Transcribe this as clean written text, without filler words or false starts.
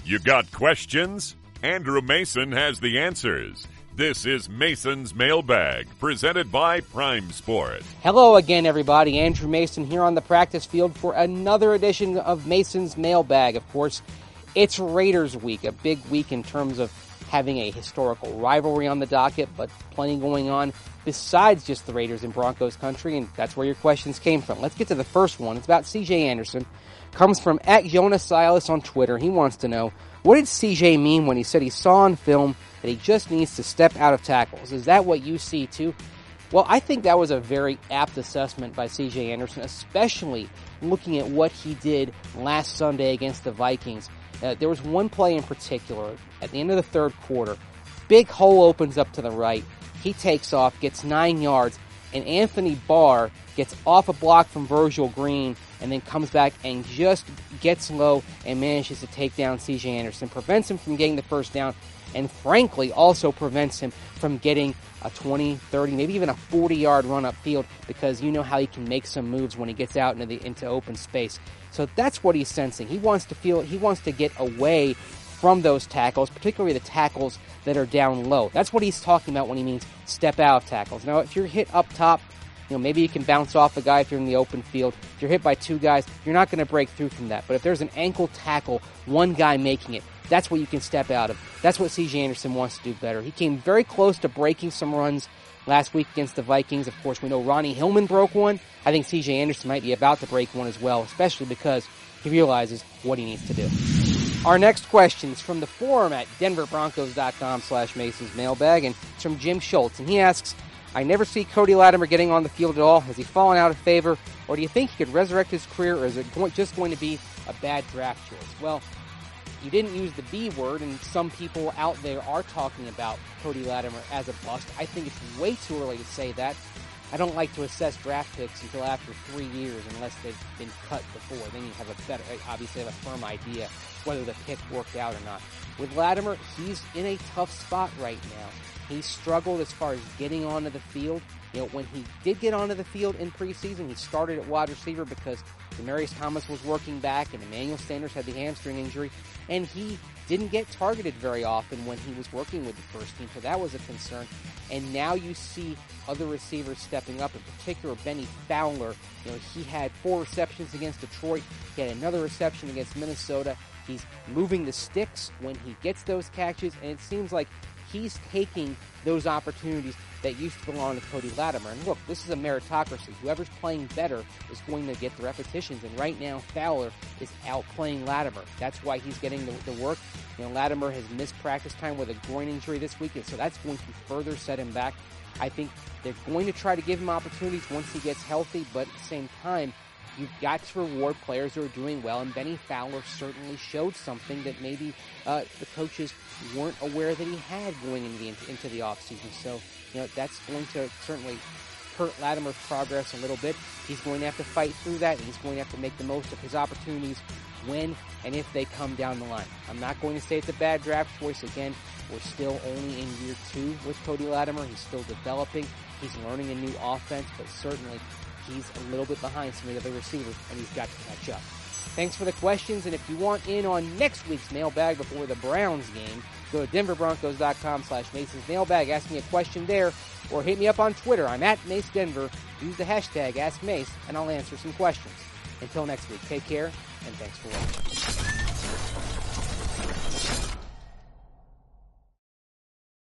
You got questions? Andrew Mason has the answers. This is Mason's Mailbag, presented by Prime Sport. Hello again, everybody. Andrew Mason here on the practice field for another edition of Mason's Mailbag. Of course, it's Raiders week, a big week in terms of having a historical rivalry on the docket, but plenty going on besides just the Raiders in Broncos country, and that's where your questions came from. Let's get to the first one. It's about C.J. Anderson. Comes from @Jonas Silas on Twitter. He wants to know, what did C.J. mean when he said he saw on film that he just needs to step out of tackles? Is that what you see too? Well, I think that was a very apt assessment by C.J. Anderson, especially looking at what he did last Sunday against the Vikings. There was one play in particular at the end of the third quarter. Big hole opens up to the right. He takes off, gets 9 yards, and Anthony Barr gets off a block from Virgil Green and then comes back and just gets low and manages to take down C.J. Anderson, prevents him from getting the first down, and frankly also prevents him from getting a 20, 30, maybe even a 40-yard run upfield, because you know how he can make some moves when he gets out into open space. So that's what he's sensing. He wants to get away from those tackles, particularly the tackles that are down low. That's what he's talking about when he means step out of tackles. Now, if you're hit up top, maybe you can bounce off a guy if you're in the open field. If you're hit by two guys, you're not going to break through from that. But if there's an ankle tackle, one guy making it, that's what you can step out of. That's what C.J. Anderson wants to do better. He came very close to breaking some runs last week against the Vikings. Of course, we know Ronnie Hillman broke one. I think C.J. Anderson might be about to break one as well, especially because he realizes what he needs to do. Our next question is from the forum at denverbroncos.com/Mason's Mailbag, and it's from Jim Schultz. And he asks, I never see Cody Latimer getting on the field at all. Has he fallen out of favor? Or do you think he could resurrect his career, or is it just going to be a bad draft choice? Well, you didn't use the B word, and some people out there are talking about Cody Latimer as a bust. I think it's way too early to say that. I don't like to assess draft picks until after 3 years, unless they've been cut before. Then you have obviously have a firm idea whether the pick worked out or not. With Latimer, he's in a tough spot right now. He struggled as far as getting onto the field. When he did get onto the field in preseason, he started at wide receiver because Demaryius Thomas was working back and Emmanuel Sanders had the hamstring injury, and he didn't get targeted very often when he was working with the first team, so that was a concern. And now you see other receivers stepping up, in particular Benny Fowler. He had 4 receptions against Detroit. He had another reception against Minnesota. He's moving the sticks when he gets those catches, and it seems like he's taking those opportunities that used to belong to Cody Latimer. And look, this is a meritocracy. Whoever's playing better is going to get the repetitions. And right now, Fowler is outplaying Latimer. That's why he's getting the work. Latimer has missed practice time with a groin injury this week, and so that's going to further set him back. I think they're going to try to give him opportunities once he gets healthy, but at the same time, you've got to reward players who are doing well, and Benny Fowler certainly showed something that maybe the coaches weren't aware that he had going into the offseason. So, that's going to certainly hurt Latimer's progress a little bit. He's going to have to fight through that, and he's going to have to make the most of his opportunities when and if they come down the line. I'm not going to say it's a bad draft choice. Again, we're still only in year 2 with Cody Latimer. He's still developing. He's learning a new offense, but certainly he's a little bit behind some of the other receivers, and he's got to catch up. Thanks for the questions, and if you want in on next week's mailbag before the Browns game, go to denverbroncos.com/Mason's Mailbag. Ask me a question there, or hit me up on Twitter. I'm at Mace Denver. Use the hashtag AskMace, and I'll answer some questions. Until next week, take care, and thanks for watching.